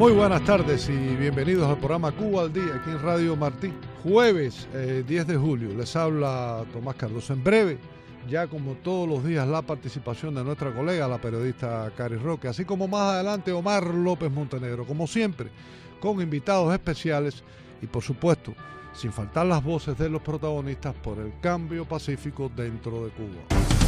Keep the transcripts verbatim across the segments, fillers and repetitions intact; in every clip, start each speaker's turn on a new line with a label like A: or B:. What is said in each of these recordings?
A: Muy buenas tardes y bienvenidos al programa Cuba al Día, aquí en Radio Martí. Jueves eh, diez de julio, les habla Tomás Cardoso. En breve, ya como todos los días, la participación de nuestra colega, la periodista Cari Roque, así como más adelante Omar López Montenegro, como siempre, con invitados especiales y por supuesto, sin faltar las voces de los protagonistas por el cambio pacífico dentro de Cuba.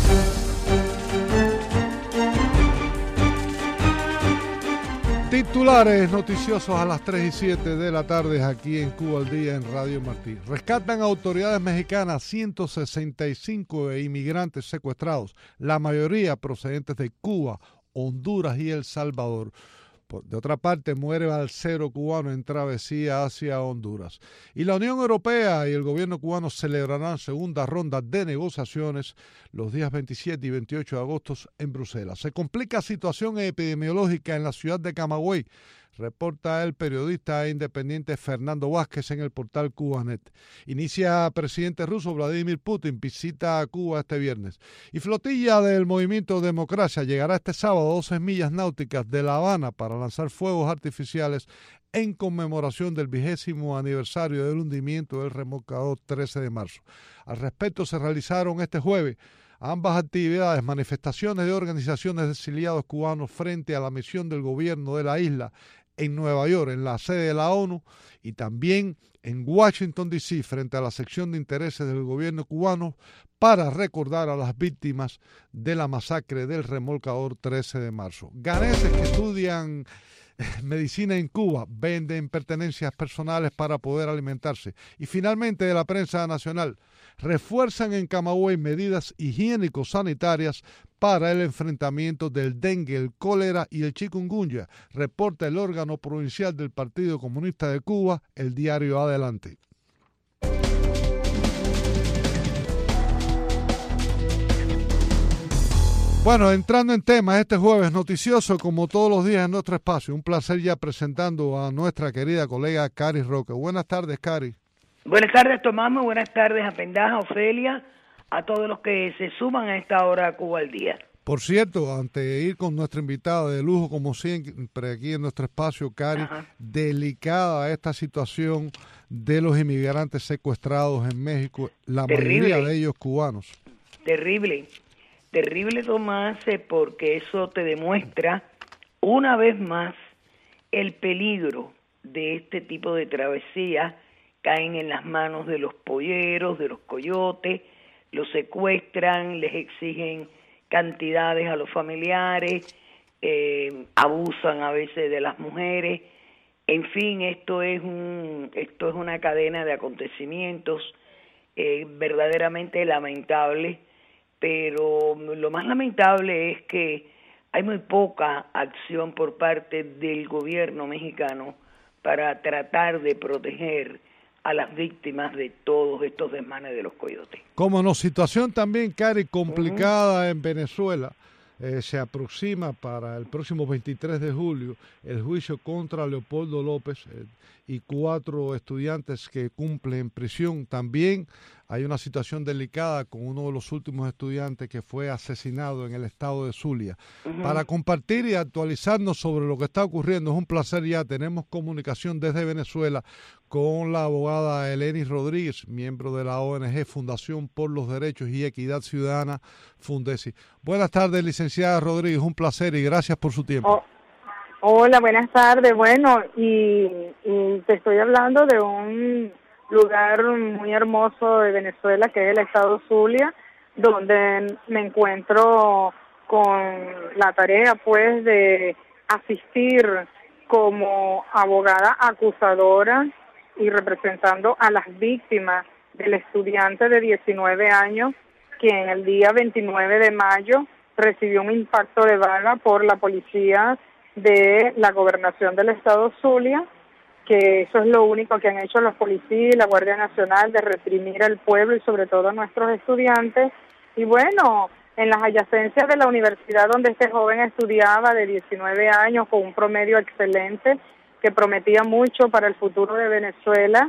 A: Titulares noticiosos a las tres y siete de la tarde aquí en Cuba al Día en Radio Martí. Rescatan autoridades mexicanas ciento sesenta y cinco inmigrantes secuestrados, la mayoría procedentes de Cuba, Honduras y El Salvador. De otra parte, muere balsero cubano en travesía hacia Honduras. Y la Unión Europea y el gobierno cubano celebrarán segunda ronda de negociaciones los días veintisiete y veintiocho de agosto en Bruselas. Se complica situación epidemiológica en la ciudad de Camagüey, reporta el periodista independiente Fernando Vázquez en el portal Cubanet. Inicia presidente ruso Vladimir Putin, visita a Cuba este viernes. Y flotilla del Movimiento Democracia llegará este sábado a doce millas náuticas de La Habana para lanzar fuegos artificiales en conmemoración del vigésimo aniversario del hundimiento del remolcador trece de marzo. Al respecto se realizaron este jueves ambas actividades, manifestaciones de organizaciones de exiliados cubanos frente a la misión del gobierno de la isla en Nueva York, en la sede de la ONU, y también en Washington, D C, frente a la sección de intereses del gobierno cubano, para recordar a las víctimas de la masacre del remolcador trece de marzo. Ganeses que estudian medicina en Cuba venden pertenencias personales para poder alimentarse. Y finalmente, de la prensa nacional, refuerzan en Camagüey medidas higiénico-sanitarias para el enfrentamiento del dengue, el cólera y el chikungunya, reporta el órgano provincial del Partido Comunista de Cuba, el diario Adelante. Bueno, entrando en temas, este jueves noticioso, como todos los días en nuestro espacio, un placer ya presentando a nuestra querida colega Cari Roque. Buenas tardes, Cari.
B: Buenas tardes, Tomás, muy buenas tardes a Pendaja, Ofelia, a todos los que se suman a esta hora a Cuba al Día.
A: Por cierto, antes de ir con nuestra invitada de lujo, como siempre aquí en nuestro espacio, Cari, Ajá. delicada esta situación de los inmigrantes secuestrados en México, la Terrible. mayoría de ellos cubanos.
B: Terrible. Terrible, Tomás, porque eso te demuestra una vez más el peligro de este tipo de travesías. Caen en las manos de los polleros, de los coyotes, los secuestran, les exigen cantidades a los familiares, eh, abusan a veces de las mujeres. En fin, esto es un, esto es una cadena de acontecimientos eh, verdaderamente lamentable. Pero lo más lamentable es que hay muy poca acción por parte del gobierno mexicano para tratar de proteger a las víctimas de todos estos desmanes de los coyotes.
A: Como no, situación también, Cari, complicada uh-huh. en Venezuela. Eh, se aproxima para el próximo veintitrés de julio el juicio contra Leopoldo López eh, y cuatro estudiantes que cumplen prisión. También hay una situación delicada con uno de los últimos estudiantes que fue asesinado en el estado de Zulia. Uh-huh. Para compartir y actualizarnos sobre lo que está ocurriendo, es un placer ya. Tenemos comunicación desde Venezuela con la abogada Elenis Rodríguez, miembro de la O N G Fundación por los Derechos y Equidad Ciudadana, Fundesi. Buenas tardes, licenciada Rodríguez, un placer y gracias por su tiempo.
C: Oh. Hola, buenas tardes. Bueno, y, y te estoy hablando de un lugar muy hermoso de Venezuela, que es el estado Zulia, donde me encuentro con la tarea, pues, de asistir como abogada acusadora y representando a las víctimas del estudiante de diecinueve años que en el día veintinueve de mayo recibió un impacto de bala por la policía de la gobernación del estado Zulia, que eso es lo único que han hecho los policías y la Guardia Nacional, de reprimir al pueblo y sobre todo a nuestros estudiantes. Y bueno, en las adyacencias de la universidad donde este joven estudiaba, de diecinueve años, con un promedio excelente, que prometía mucho para el futuro de Venezuela,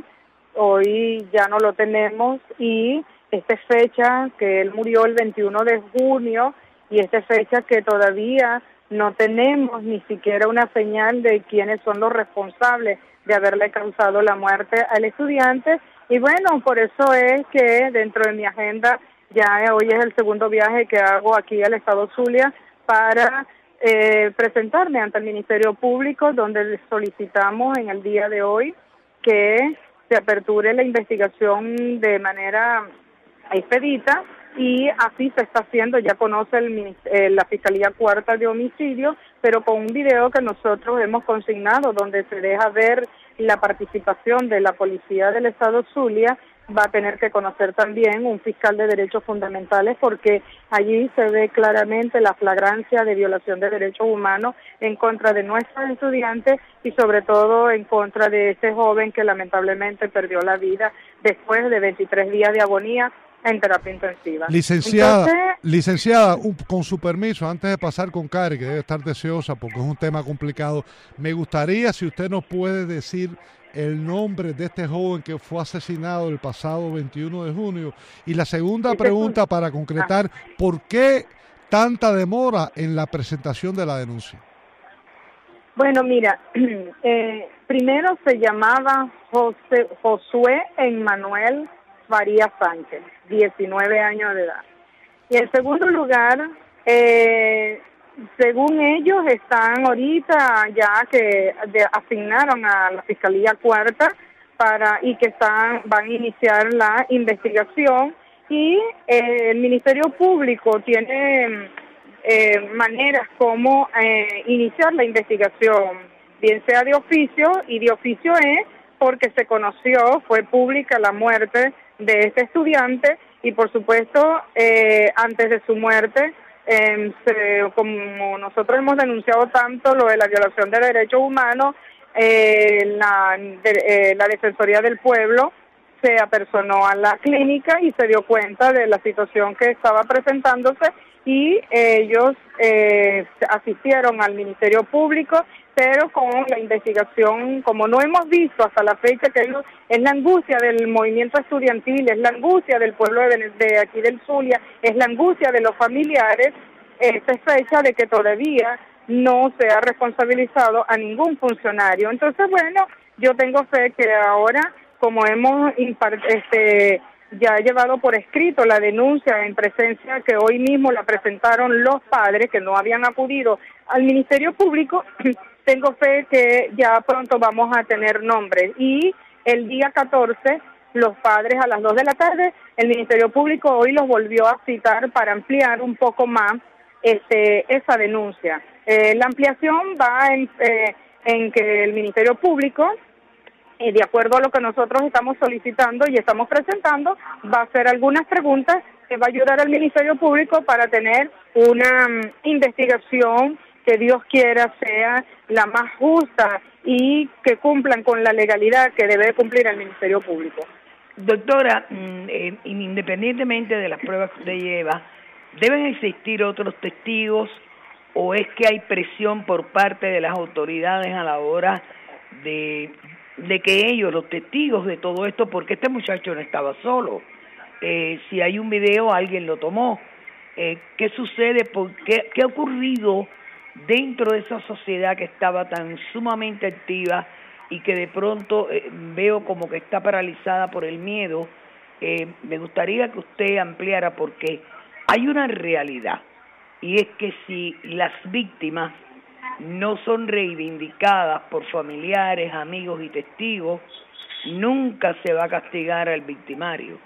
C: hoy ya no lo tenemos, y esta fecha que él murió el veintiuno de junio, y esta fecha que todavía no tenemos ni siquiera una señal de quiénes son los responsables de haberle causado la muerte al estudiante. Y bueno, por eso es que dentro de mi agenda, ya hoy es el segundo viaje que hago aquí al estado Zulia para eh, presentarme ante el Ministerio Público, donde le solicitamos en el día de hoy que se aperture la investigación de manera expedita, y así se está haciendo. Ya conoce el, eh, la Fiscalía Cuarta de Homicidio, pero con un video que nosotros hemos consignado donde se deja ver la participación de la Policía del Estado Zulia. Va a tener que conocer también un fiscal de derechos fundamentales, porque allí se ve claramente la flagrancia de violación de derechos humanos en contra de nuestros estudiantes y sobre todo en contra de ese joven que lamentablemente perdió la vida después de veintitrés días de agonía en terapia intensiva.
A: Licenciada,
C: Entonces,
A: licenciada, un, con su permiso, antes de pasar con Karen, que debe estar deseosa porque es un tema complicado, me gustaría si usted nos puede decir el nombre de este joven que fue asesinado el pasado veintiuno de junio. Y la segunda pregunta para concretar, ¿por qué tanta demora en la presentación de la denuncia?
C: Bueno, mira, eh, primero se llamaba José, Josué Emmanuel Farías Sánchez, diecinueve años de edad. Y en segundo lugar, eh, según ellos están ahorita ya que de, asignaron a la Fiscalía Cuarta para y que están van a iniciar la investigación, y eh, el Ministerio Público tiene eh, maneras como eh, iniciar la investigación, bien sea de oficio, y de oficio es porque se conoció, fue pública la muerte de este estudiante, y por supuesto eh, antes de su muerte, eh, se, como nosotros hemos denunciado tanto lo de la violación de derechos humanos, eh, la, de, eh, la Defensoría del Pueblo se apersonó a la clínica y se dio cuenta de la situación que estaba presentándose, y ellos eh, asistieron al Ministerio Público, pero con la investigación, como no hemos visto hasta la fecha, que es la angustia del movimiento estudiantil, es la angustia del pueblo de, de aquí del Zulia, es la angustia de los familiares, esta es fecha de que todavía no se ha responsabilizado a ningún funcionario. Entonces, bueno, yo tengo fe que ahora, como hemos este, ya llevado por escrito la denuncia en presencia, que hoy mismo la presentaron los padres que no habían acudido al Ministerio Público, tengo fe que ya pronto vamos a tener nombres. Y el día catorce, los padres a las dos de la tarde, el Ministerio Público hoy los volvió a citar para ampliar un poco más este, esa denuncia. Eh, la ampliación va en, eh, en que el Ministerio Público, eh, de acuerdo a lo que nosotros estamos solicitando y estamos presentando, va a hacer algunas preguntas que va a ayudar al Ministerio Público para tener una um, investigación que Dios quiera sea la más justa y que cumplan con la legalidad que debe cumplir el Ministerio Público.
B: Doctora, eh, independientemente de las pruebas que usted lleva, ¿deben existir otros testigos o es que hay presión por parte de las autoridades a la hora de, de que ellos, los testigos de todo esto, porque este muchacho no estaba solo? Eh, si hay un video, alguien lo tomó. Eh, ¿Qué sucede? ¿Por qué, ¿Qué ha ocurrido dentro de esa sociedad que estaba tan sumamente activa y que de pronto eh, veo como que está paralizada por el miedo? Eh, me gustaría que usted ampliara, porque hay una realidad, y es que si las víctimas no son reivindicadas por familiares, amigos y testigos, nunca se va a castigar al victimario.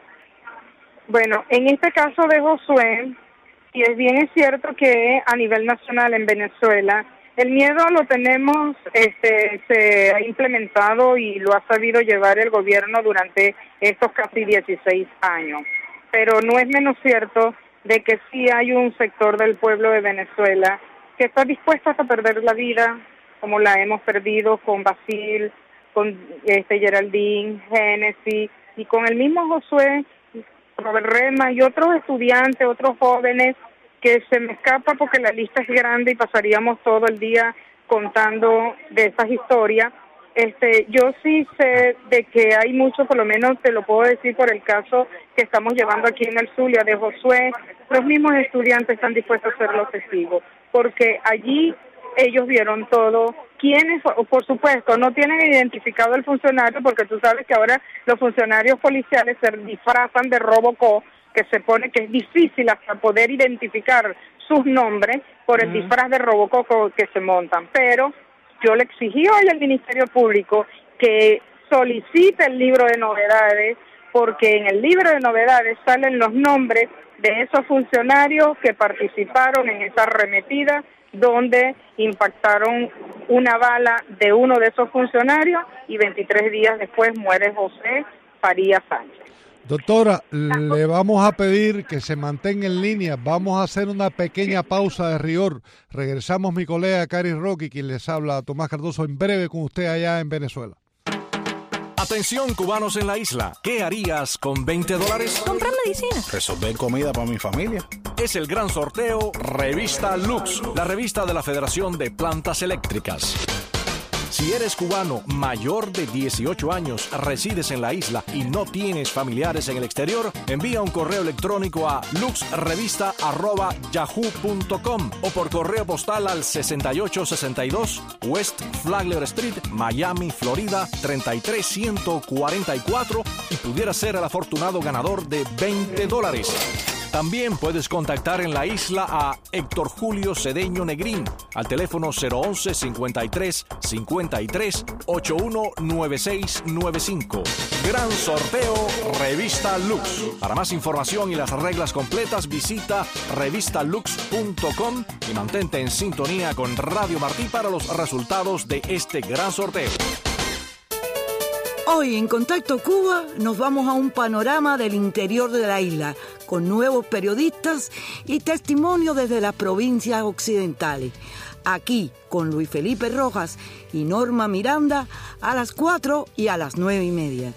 C: Bueno, en este caso de Josué, y es bien es cierto que a nivel nacional en Venezuela el miedo lo tenemos, este, se ha implementado y lo ha sabido llevar el gobierno durante estos casi dieciséis años, pero no es menos cierto de que sí hay un sector del pueblo de Venezuela que está dispuesto a perder la vida, como la hemos perdido con Basil, con este Geraldine, Génesis, y con el mismo Josué, Robert Rema y otros estudiantes, otros jóvenes, que se me escapa porque la lista es grande y pasaríamos todo el día contando de esas historias. Este, yo sí sé de que hay mucho, por lo menos te lo puedo decir por el caso que estamos llevando aquí en el Zulia de Josué, los mismos estudiantes están dispuestos a ser los testigos, porque allí ellos vieron todo. ¿Quiénes? Por supuesto, no tienen identificado el funcionario, porque tú sabes que ahora los funcionarios policiales se disfrazan de Robocop, que se pone que es difícil hasta poder identificar sus nombres por el uh-huh. disfraz de Robocop que se montan. Pero yo le exigí hoy al Ministerio Público que solicite el libro de novedades, porque en el libro de novedades salen los nombres de esos funcionarios que participaron en esa arremetida donde impactaron una bala de uno de esos funcionarios y veintitrés días después muere José Farías Sánchez.
A: Doctora, le vamos a pedir que se mantenga en línea. Vamos a hacer una pequeña pausa de rigor. Regresamos mi colega Cari Roque, quien les habla, Tomás Cardoso, en breve con usted allá en Venezuela.
D: Atención, cubanos en la isla. ¿Qué harías con veinte dólares?
E: Comprar medicina.
F: Resolver comida para mi familia.
D: Es el gran sorteo Revista Lux, la revista de la Federación de Plantas Eléctricas. Si eres cubano mayor de dieciocho años, resides en la isla y no tienes familiares en el exterior, envía un correo electrónico a luxrevista arroba yahoo punto com o por correo postal al sesenta y ocho sesenta y dos West Flagler Street, Miami, Florida treinta y tres ciento cuarenta y cuatro y pudieras ser el afortunado ganador de veinte dólares. También puedes contactar en la isla a Héctor Julio Cedeño Negrín al teléfono cero once cincuenta y tres cincuenta y tres ochenta y uno noventa y seis noventa y cinco. Gran sorteo Revista Lux. Para más información y las reglas completas visita revista lux punto com y mantente en sintonía con Radio Martí para los resultados de este gran sorteo.
E: Hoy en Contacto Cuba nos vamos a un panorama del interior de la isla, con nuevos periodistas y testimonios desde las provincias occidentales. Aquí con Luis Felipe Rojas y Norma Miranda a las cuatro y a las nueve y media.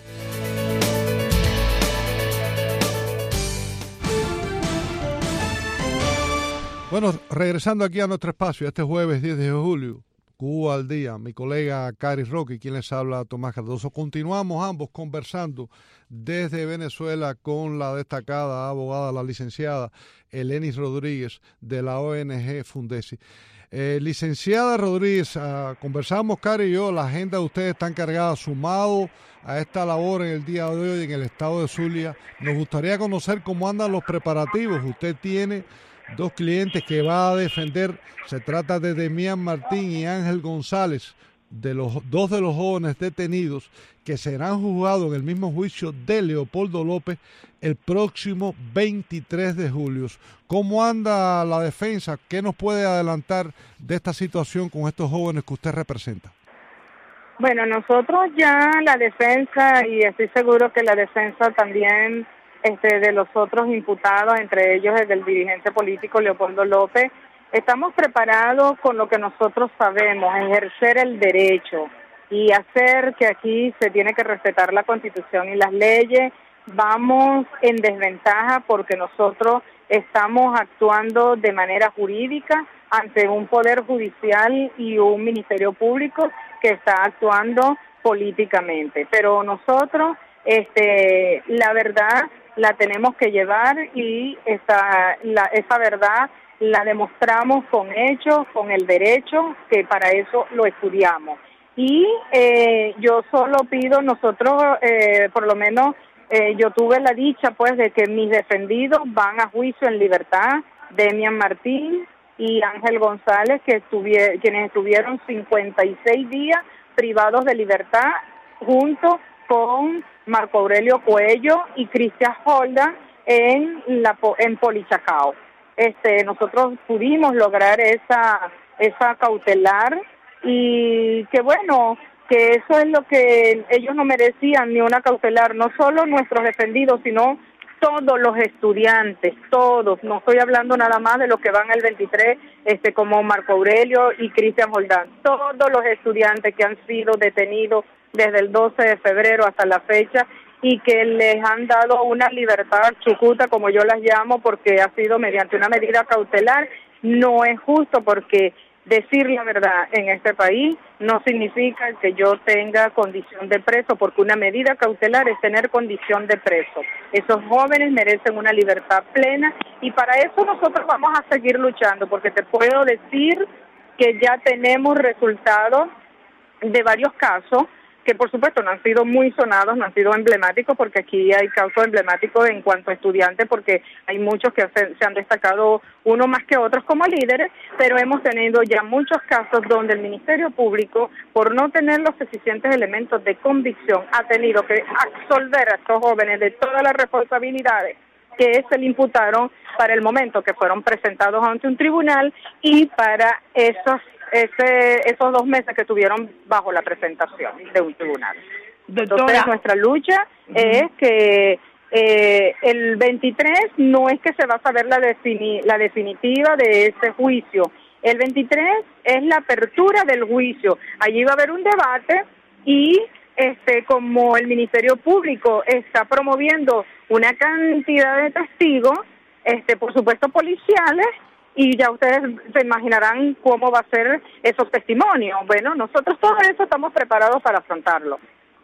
A: Bueno, regresando aquí a nuestro espacio, este jueves diez de julio, Cuba al día, mi colega Cari Roque, quien les habla, Tomás Cardoso. Continuamos ambos conversando desde Venezuela con la destacada abogada, la licenciada Elenis Rodríguez de la O N G Fundesi. Eh, licenciada Rodríguez, uh, conversamos Cari y yo, la agenda de ustedes está encargada, sumado a esta labor en el día de hoy en el estado de Zulia. Nos gustaría conocer cómo andan los preparativos. Usted tiene dos clientes que va a defender, se trata de Demián Martín y Ángel González, de los dos de los jóvenes detenidos que serán juzgados en el mismo juicio de Leopoldo López el próximo veintitrés de julio. ¿Cómo anda la defensa? ¿Qué nos puede adelantar de esta situación con estos jóvenes que usted representa?
C: Bueno, nosotros ya la defensa, y estoy seguro que la defensa también Este, de los otros imputados, entre ellos el del dirigente político Leopoldo López, estamos preparados con lo que nosotros sabemos, ejercer el derecho y hacer que aquí se tiene que respetar la Constitución y las leyes. Vamos en desventaja porque nosotros estamos actuando de manera jurídica ante un poder judicial y un ministerio público que está actuando políticamente. Pero nosotros, este, la verdad, la tenemos que llevar y esa, la, esa verdad la demostramos con hechos, con el derecho, que para eso lo estudiamos. Y eh, yo solo pido, nosotros, eh, por lo menos, eh, yo tuve la dicha, pues, de que mis defendidos van a juicio en libertad, Demián Martín y Ángel González, que estuvier, quienes estuvieron cincuenta y seis días privados de libertad, junto con Marco Aurelio Cuello y Cristian Holda en la en Polichacao. Este, nosotros pudimos lograr esa esa cautelar y que bueno, que eso es lo que ellos no merecían, ni una cautelar, no solo nuestros defendidos, sino todos los estudiantes, todos, no estoy hablando nada más de los que van el veintitrés, este, como Marco Aurelio y Cristian Holdán, todos los estudiantes que han sido detenidos desde el doce de febrero hasta la fecha y que les han dado una libertad chucuta, como yo las llamo, porque ha sido mediante una medida cautelar. No es justo porque decir la verdad en este país no significa que yo tenga condición de preso, porque una medida cautelar es tener condición de preso. Esos jóvenes merecen una libertad plena y para eso nosotros vamos a seguir luchando, porque te puedo decir que ya tenemos resultados de varios casos que por supuesto no han sido muy sonados, no han sido emblemáticos, porque aquí hay casos emblemáticos en cuanto a estudiantes, porque hay muchos que se, se han destacado uno más que otros como líderes, pero hemos tenido ya muchos casos donde el Ministerio Público, por no tener los suficientes elementos de convicción, ha tenido que absolver a estos jóvenes de todas las responsabilidades que se le imputaron para el momento que fueron presentados ante un tribunal y para esos ese esos dos meses que estuvieron bajo la presentación de un tribunal. Doctora. Entonces nuestra lucha uh-huh. es que eh, el veintitrés no es que se va a saber la, defini- la definitiva de ese juicio. El veintitrés es la apertura del juicio. Allí va a haber un debate y este como el Ministerio Público está promoviendo una cantidad de testigos, este por supuesto policiales, y ya ustedes se imaginarán cómo va a ser esos testimonios. Bueno, nosotros todo eso estamos preparados para afrontarlo.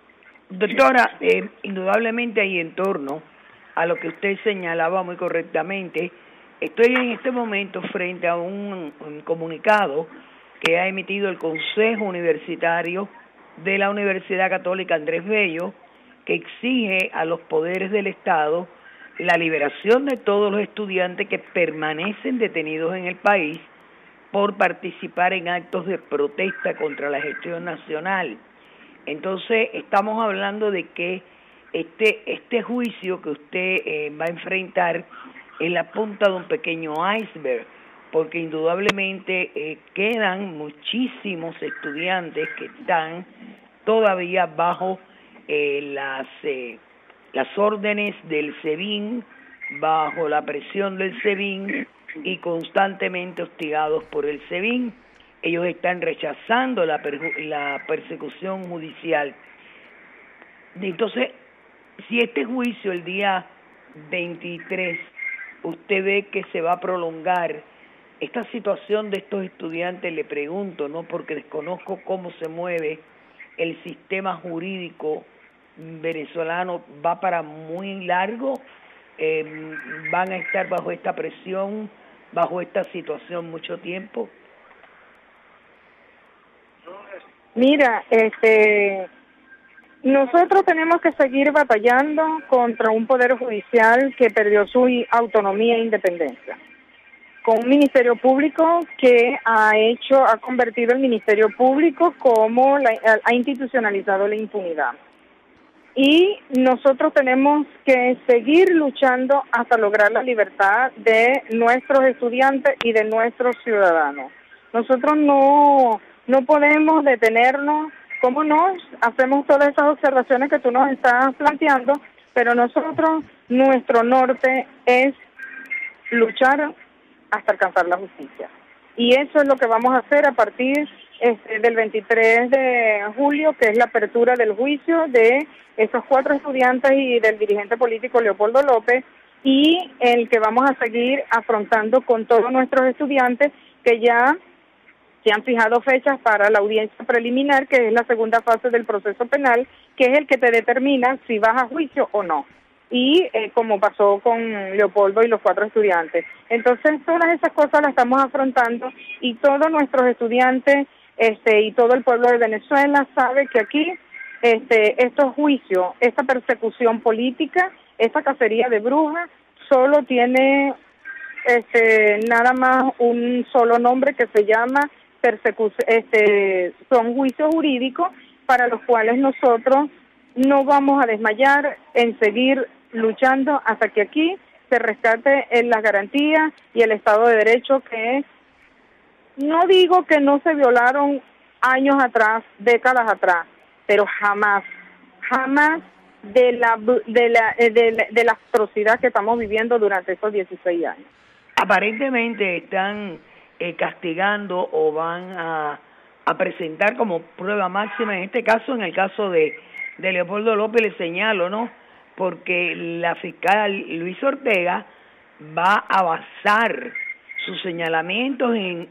B: Doctora, eh, indudablemente hay en torno a lo que usted señalaba muy correctamente. Estoy en este momento frente a un, un comunicado que ha emitido el Consejo Universitario de la Universidad Católica Andrés Bello, que exige a los poderes del Estado la liberación de todos los estudiantes que permanecen detenidos en el país por participar en actos de protesta contra la gestión nacional. Entonces, estamos hablando de que este este juicio que usted eh, va a enfrentar es la punta de un pequeño iceberg, porque indudablemente eh, quedan muchísimos estudiantes que están todavía bajo eh, las... Eh, las órdenes del SEBIN, bajo la presión del SEBIN y constantemente hostigados por el SEBIN. Ellos están rechazando la, perju- la persecución judicial. Entonces, si este juicio el día veintitrés, usted ve que se va a prolongar, esta situación de estos estudiantes, le pregunto, ¿no? Porque desconozco cómo se mueve el sistema jurídico venezolano, va para muy largo, eh, van a estar bajo esta presión, bajo esta situación mucho tiempo.
C: Mira, este, nosotros tenemos que seguir batallando contra un poder judicial que perdió su autonomía e independencia, con un Ministerio Público que ha hecho, ha convertido el Ministerio Público como la, ha institucionalizado la impunidad. Y nosotros tenemos que seguir luchando hasta lograr la libertad de nuestros estudiantes y de nuestros ciudadanos. Nosotros no, no podemos detenernos, como nos hacemos todas esas observaciones que tú nos estás planteando, pero nosotros, nuestro norte es luchar hasta alcanzar la justicia. Y eso es lo que vamos a hacer a partir este, del veintitrés de julio, que es la apertura del juicio de esos cuatro estudiantes y del dirigente político Leopoldo López, y el que vamos a seguir afrontando con todos nuestros estudiantes que ya se han fijado fechas para la audiencia preliminar, que es la segunda fase del proceso penal, que es el que te determina si vas a juicio o no. Y eh, como pasó con Leopoldo y los cuatro estudiantes. Entonces, todas esas cosas las estamos afrontando y todos nuestros estudiantes este, y todo el pueblo de Venezuela sabe que aquí este, estos juicios, esta persecución política, esta cacería de brujas, solo tiene este, nada más un solo nombre que se llama persecución, este, son juicios jurídicos para los cuales nosotros no vamos a desmayar en seguir luchando hasta que aquí se rescate en las garantías y el Estado de Derecho, que no digo que no se violaron años atrás, décadas atrás, pero jamás, jamás de la de la de la, de la atrocidad que estamos viviendo durante estos dieciséis años.
B: Aparentemente están eh, castigando o van a, a presentar como prueba máxima, en este caso, en el caso de de Leopoldo López, le señalo, ¿no? Porque la fiscal Luis Ortega va a basar sus señalamientos en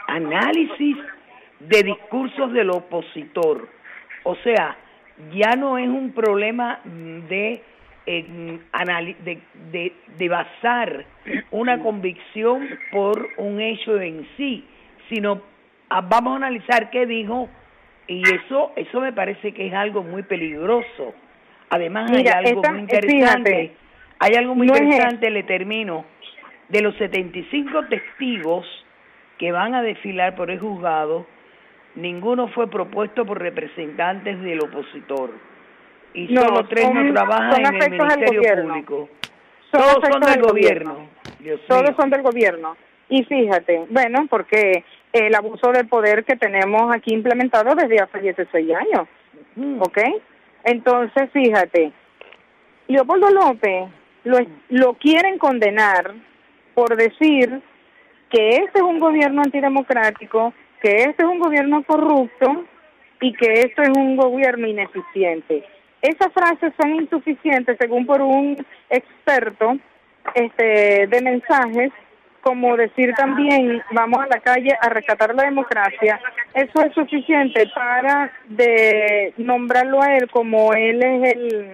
B: análisis de discursos del opositor. O sea, ya no es un problema de, eh, de, de, de basar una convicción por un hecho en sí, sino a, vamos a analizar qué dijo, y eso eso me parece que es algo muy peligroso. Además,
C: Mira,
B: hay algo
C: esta,
B: muy interesante,
C: fíjate,
B: hay algo muy
C: no
B: interesante,
C: es...
B: le termino, de los setenta y cinco testigos que van a desfilar por el juzgado, ninguno fue propuesto por representantes del opositor. Y
C: no,
B: solo tres
C: son,
B: no trabajan en el Ministerio Público.
C: Son
B: Todos son del, del
C: gobierno.
B: gobierno. Dios
C: Todos
B: mío.
C: son del gobierno. Y fíjate, bueno, porque el abuso de poder que tenemos aquí implementado desde hace dieciséis años. Mm. ¿Ok? Entonces, fíjate, Leopoldo López lo, lo quieren condenar por decir que este es un gobierno antidemocrático, que este es un gobierno corrupto y que esto es un gobierno ineficiente. Esas frases son insuficientes, según por un experto este, de mensajes, como decir también, vamos a la calle a rescatar la democracia. Eso es suficiente para de nombrarlo a él como él es el,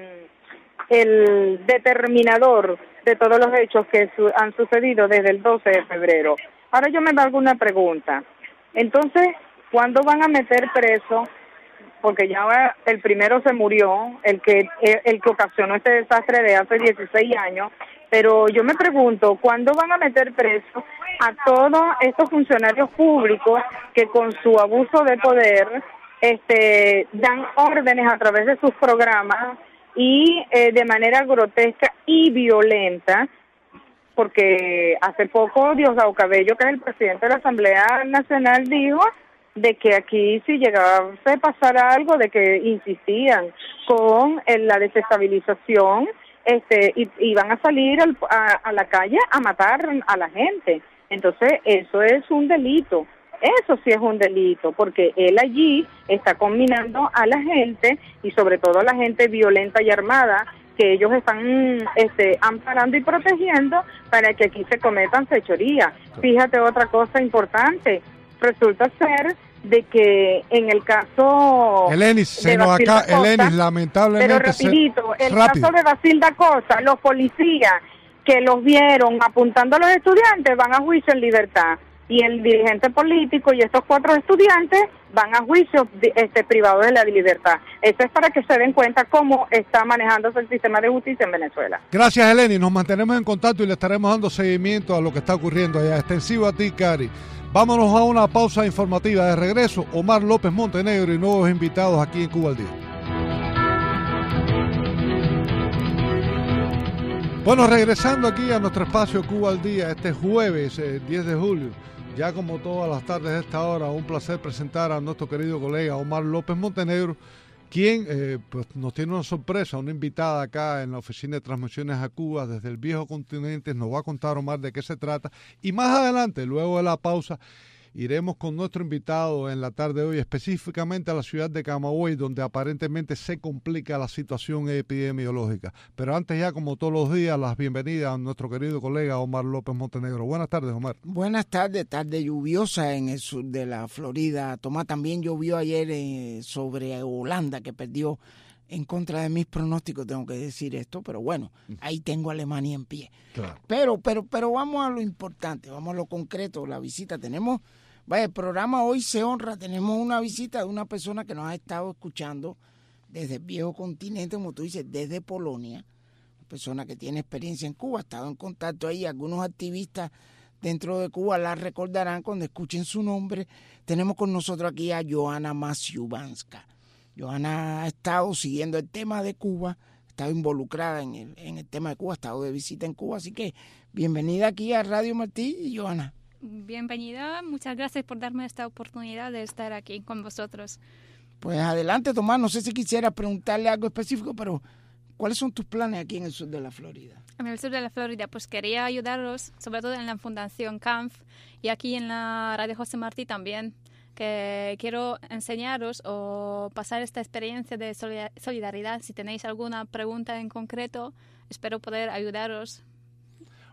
C: el determinador de todos los hechos que su, han sucedido desde el doce de febrero. Ahora yo me hago una pregunta. Entonces, ¿cuándo van a meter preso? Porque ya el primero se murió, el que el que ocasionó este desastre de hace dieciséis años, pero yo me pregunto, ¿cuándo van a meter preso a todos estos funcionarios públicos que con su abuso de poder este dan órdenes a través de sus programas y eh, de manera grotesca y violenta? Porque hace poco Diosdado Cabello, que es el presidente de la Asamblea Nacional, dijo de que aquí si llegaba a pasar algo, de que insistían con la desestabilización, este, y iban a salir al, a, a la calle a matar a la gente. Entonces eso es un delito, eso sí es un delito, porque él allí está combinando a la gente, y sobre todo a la gente violenta y armada, que ellos están este, amparando y protegiendo para que aquí se cometan fechorías. Fíjate otra cosa importante, resulta ser de que en el caso
A: Elenis, se nos acá, Elenis, lamentablemente.
C: Pero rapidito,
A: se,
C: el
A: rápido.
C: caso de Basil da Costa, los policías que los vieron apuntando a los estudiantes van a juicio en libertad, y el dirigente político y estos cuatro estudiantes van a juicio este, privados de la libertad. Eso es para que se den cuenta cómo está manejándose el sistema de justicia en Venezuela.
A: Gracias, Eleni. Nos mantenemos en contacto y le estaremos dando seguimiento a lo que está ocurriendo allá. Extensivo a ti, Cari. Vámonos a una pausa informativa. De regreso, Omar López Montenegro y nuevos invitados aquí en Cuba al Día. Bueno, regresando aquí a nuestro espacio Cuba al Día, este jueves eh, diez de julio. Ya como todas las tardes de esta hora, un placer presentar a nuestro querido colega Omar López Montenegro, quien eh, pues nos tiene una sorpresa, una invitada acá en la oficina de transmisiones a Cuba desde el viejo continente. Nos va a contar Omar de qué se trata, y más adelante, luego de la pausa, iremos con nuestro invitado en la tarde de hoy, específicamente a la ciudad de Camagüey, donde aparentemente se complica la situación epidemiológica. Pero antes, ya como todos los días, las bienvenidas a nuestro querido colega Omar López Montenegro. Buenas tardes, Omar.
E: Buenas tardes, tarde lluviosa en el sur de la Florida. Tomás, también llovió ayer eh, sobre Holanda, que perdió en contra de mis pronósticos, tengo que decir esto, pero bueno, ahí tengo a Alemania en pie.
A: Claro.
E: Pero, pero, pero vamos a lo importante, vamos a lo concreto, la visita. Tenemos... Vaya, el programa hoy se honra, tenemos una visita de una persona que nos ha estado escuchando desde el viejo continente, como tú dices, desde Polonia, una persona que tiene experiencia en Cuba, ha estado en contacto ahí, algunos activistas dentro de Cuba la recordarán cuando escuchen su nombre. Tenemos con nosotros aquí a Johanna Maciubanska. Johanna ha estado siguiendo el tema de Cuba, ha estado involucrada en el, en el tema de Cuba, ha estado de visita en Cuba, así que bienvenida aquí a Radio Martí, Johanna.
G: Bienvenida, muchas gracias por darme esta oportunidad de estar aquí con vosotros.
E: Pues adelante, Tomás, no sé si quisiera preguntarle algo específico, pero ¿cuáles son tus planes aquí en el sur de la Florida?
G: En el sur de la Florida, pues quería ayudaros, sobre todo en la Fundación C A N F y aquí en la Radio José Martí también, que quiero enseñaros o pasar esta experiencia de solidaridad. Si tenéis alguna pregunta en concreto, espero poder ayudaros.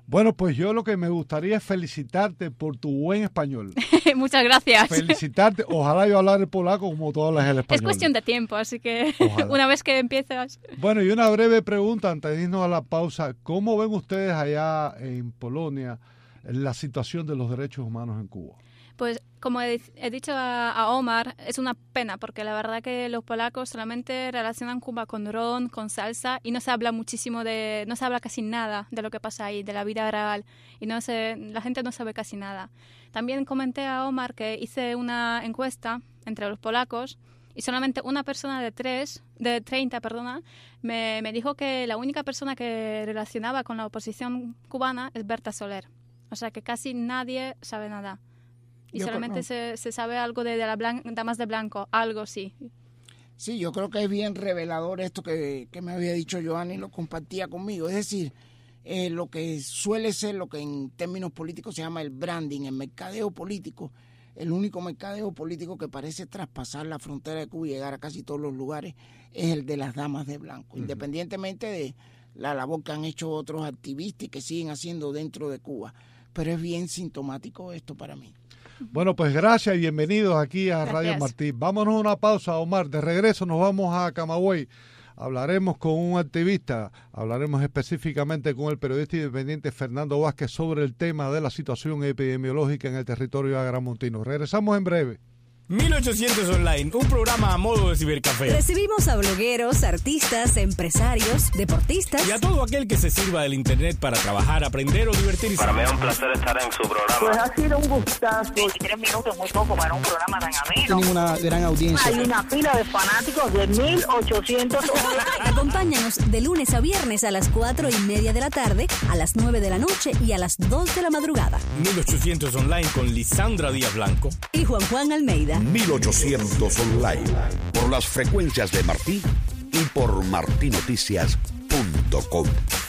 A: Bueno, pues yo lo que me gustaría es felicitarte por tu buen español.
G: Muchas gracias.
A: Felicitarte. Ojalá yo hablar el polaco como tú hablas el español.
G: Es cuestión de tiempo, así que
A: Ojalá.
G: Una vez que empiezas...
A: Bueno, y una breve pregunta antes de irnos a la pausa. ¿Cómo ven ustedes allá en Polonia la situación de los derechos humanos en Cuba?
G: Pues como he, he dicho a, a Omar, es una pena porque la verdad que los polacos solamente relacionan Cuba con ron, con salsa y no se habla muchísimo de, no se habla casi nada de lo que pasa ahí, de la vida real y no se, la gente no sabe casi nada. También comenté a Omar que hice una encuesta entre los polacos y solamente una persona de tres, de treinta, perdona, me, me dijo que la única persona que relacionaba con la oposición cubana es Berta Soler. O sea que casi nadie sabe nada. Y
H: Yo
G: solamente
H: creo,
G: se, se sabe algo de, de las damas de blanco, algo sí.
H: Sí, yo creo que es bien revelador esto que, que me había dicho Joanny y lo compartía conmigo. Es decir, eh, lo que suele ser lo que en términos políticos se llama el branding, el mercadeo político, el único mercadeo político que parece traspasar la frontera de Cuba y llegar a casi todos los lugares es el de las damas de blanco, uh-huh. independientemente de la labor que han hecho otros activistas y que siguen haciendo dentro de Cuba. Pero es bien sintomático esto para mí.
A: Bueno, pues gracias y bienvenidos aquí a
G: Gracias.
A: Radio Martí. Vámonos a una pausa, Omar. De regreso nos vamos a Camagüey. Hablaremos con un activista, hablaremos específicamente con el periodista independiente Fernando Vázquez sobre el tema de la situación epidemiológica en el territorio agramontino. Regresamos en breve.
I: mil ochocientos Online, un programa a modo de cibercafé.
J: Recibimos a blogueros, artistas, empresarios, deportistas
I: y a todo aquel que se sirva del internet para trabajar, aprender o divertirse.
K: Para mí es un placer estar en su programa.
C: Pues ha sido un gustazo.
L: veintitrés minutos muy poco para un programa tan ameno.
H: Tienen una gran audiencia.
L: Hay una pila de fanáticos de mil ochocientos Online.
J: Acompáñanos de lunes a viernes a las cuatro y media de la tarde, a las nueve de la noche y a las dos de la madrugada.
I: mil ochocientos Online con Lisandra Díaz Blanco
J: y Juan Juan Almeida.
M: mil ochocientos Online, por las frecuencias de Martí y por martinoticias punto com.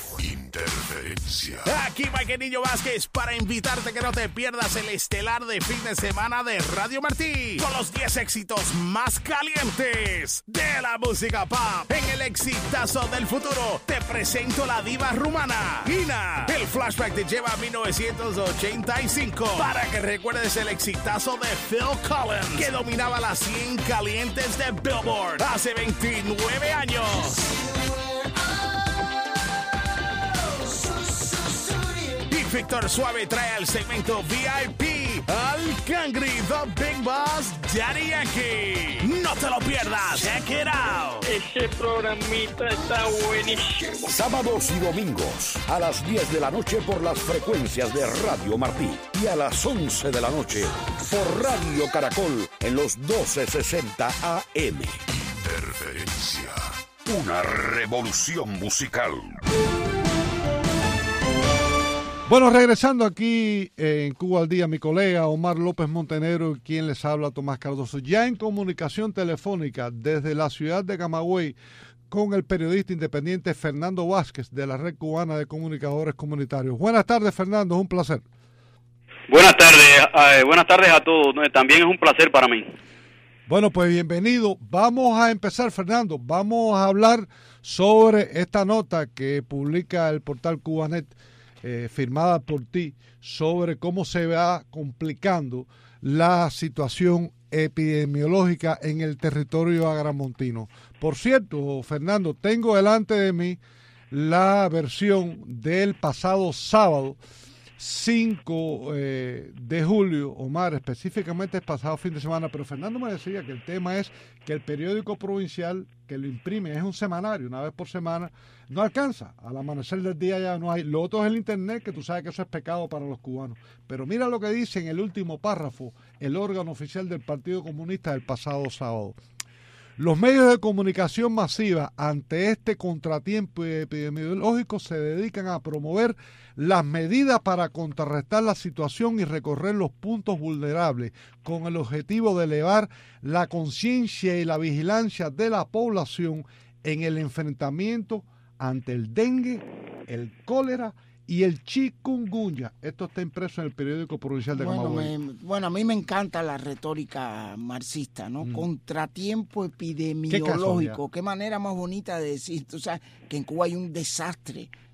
N: Interferencia. Aquí Mike Niño Vázquez para invitarte que no te pierdas el estelar de fin de semana de Radio Martí con los diez éxitos más calientes de la música pop. En el exitazo del futuro te presento la diva rumana Ina. El flashback te lleva a mil novecientos ochenta y cinco para que recuerdes el exitazo de Phil Collins que dominaba las cien calientes de Billboard hace veintinueve años. Víctor Suave trae al segmento V I P al Cangri, The Big Boss, Daddy Yankee. No te lo pierdas. Check it out.
O: Ese programita está buenísimo.
M: Sábados y domingos a las diez de la noche por las frecuencias de Radio Martí y a las once de la noche por Radio Caracol en los doce sesenta A M. Interferencia. Una revolución musical.
A: Bueno, regresando aquí en Cuba al Día, mi colega Omar López Montenegro, quien les habla, Tomás Cardoso, ya en comunicación telefónica desde la ciudad de Camagüey con el periodista independiente Fernando Vázquez de la Red Cubana de Comunicadores Comunitarios. Buenas tardes, Fernando, es un placer.
P: Buenas tardes, eh, buenas tardes a todos, también es un placer para mí.
A: Bueno, pues bienvenido. Vamos a empezar, Fernando, vamos a hablar sobre esta nota que publica el portal Cubanet, Eh, firmada por ti, sobre cómo se va complicando la situación epidemiológica en el territorio agramontino. Por cierto, Fernando, tengo delante de mí la versión del pasado sábado cinco eh, de julio, Omar, específicamente el pasado fin de semana, pero Fernando me decía que el tema es que el periódico provincial que lo imprime es un semanario, una vez por semana, no alcanza, al amanecer del día ya no hay. Lo otro es el internet, que tú sabes que eso es pecado para los cubanos, pero mira lo que dice en el último párrafo el órgano oficial del Partido Comunista del pasado sábado. Los medios de comunicación masiva ante este contratiempo epidemiológico se dedican a promover las medidas para contrarrestar la situación y recorrer los puntos vulnerables con el objetivo de elevar la conciencia y la vigilancia de la población en el enfrentamiento ante el dengue, el cólera y el chikungunya. Esto está impreso en el periódico provincial de
H: bueno,
A: Camagüey.
H: Me, bueno, a mí me encanta la retórica marxista, ¿no? Mm. Contratiempo epidemiológico. ¿Qué, ¿Qué manera más bonita de decir? O sea, que en Cuba hay un desastre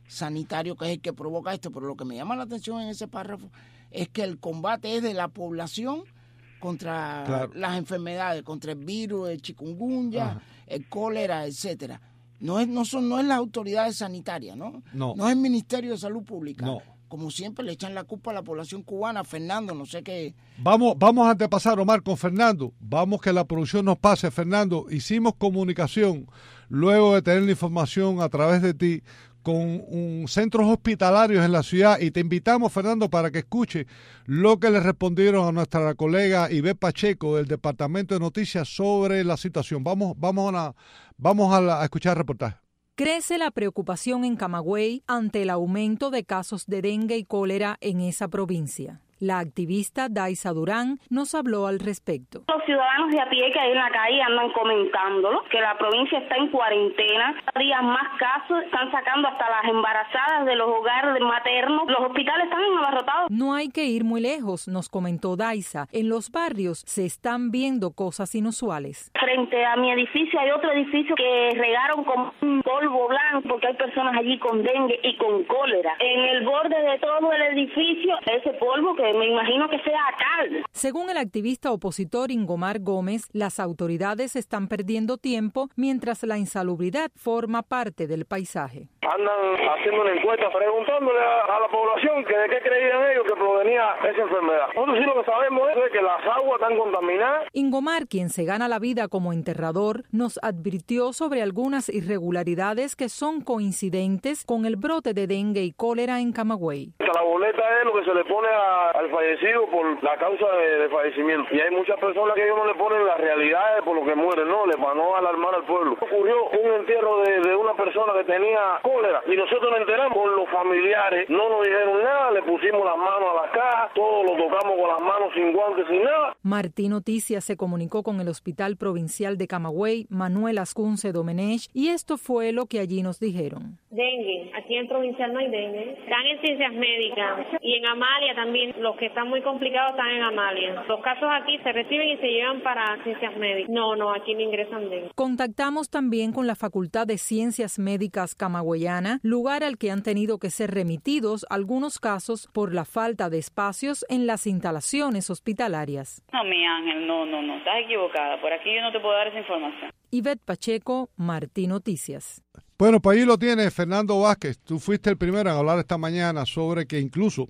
H: sanitario que es el que provoca esto, pero lo que me llama la atención en ese párrafo es que el combate es de la población contra claro. las enfermedades, contra el virus, el chikungunya, Ajá. el cólera, etcétera. No es, no son, no es las autoridades sanitarias, ¿no?
A: No.
H: No es el Ministerio de Salud Pública.
A: No.
H: Como siempre le echan la culpa a la población cubana. Fernando, no sé qué.
A: Vamos, vamos a antepasar, Omar, con Fernando. Vamos que la producción nos pase. Fernando, hicimos comunicación luego de tener la información a través de ti con un, centros hospitalarios en la ciudad y te invitamos, Fernando, para que escuche lo que le respondieron a nuestra colega Ivette Pacheco del Departamento de Noticias sobre la situación. Vamos, vamos, a, vamos a, la, a escuchar el reportaje.
Q: Crece la preocupación en Camagüey ante el aumento de casos de dengue y cólera en esa provincia. La activista Daisa Durán nos habló al respecto.
R: Los ciudadanos de a pie que hay en la calle andan comentándolo, que la provincia está en cuarentena, cada día más casos, están sacando hasta las embarazadas de los hogares maternos, los hospitales están abarrotados.
Q: No hay que ir muy lejos, nos comentó Daisa. En los barrios se están viendo cosas inusuales.
R: Frente a mi edificio hay otro edificio que regaron con un polvo blanco porque hay personas allí con dengue y con cólera. En el borde de todo el edificio, ese polvo que me imagino que sea cal.
Q: Según el activista opositor Ingomar Gómez, las autoridades están perdiendo tiempo mientras la insalubridad forma parte del paisaje.
S: Andan haciendo una encuesta preguntándole a, a la población que de qué creían ellos que provenía esa enfermedad. Nosotros sí lo que sabemos es que las aguas están contaminadas.
Q: Ingomar, quien se gana la vida como enterrador, nos advirtió sobre algunas irregularidades que son coincidentes con el brote de dengue y cólera en Camagüey.
S: La boleta es lo que se le pone a al fallecido por la causa de, de fallecimiento. Y hay muchas personas que ellos no le ponen las realidades por lo que mueren, no, le para no alarmar al pueblo. Ocurrió un entierro de, de una persona que tenía cólera y nosotros nos enteramos con los familiares, no nos dijeron nada, le pusimos las manos a la caja, todo lo tocamos con las manos sin guantes, sin nada.
Q: Martín Noticias se comunicó con el Hospital Provincial de Camagüey, Manuel Ascunce Domenech, y esto fue lo que allí nos dijeron.
T: Dengue, aquí en Provincial no hay dengue. Están en Ciencias Médicas y en Amalia también. Los que están muy complicados están en Amalia. Los casos aquí se reciben y se llevan para Ciencias Médicas. No, no, aquí no ingresan dengue.
Q: Contactamos también con la Facultad de Ciencias Médicas camagüeyana, lugar al que han tenido que ser remitidos algunos casos por la falta de espacios en las instalaciones hospitalarias.
U: No, mi Ángel, no, no, no, estás equivocada. Por aquí yo no te puedo dar esa información.
Q: Ivette Pacheco, Martín Noticias.
A: Bueno, pues ahí lo tiene Fernando Vázquez. Tú fuiste el primero en hablar esta mañana sobre que incluso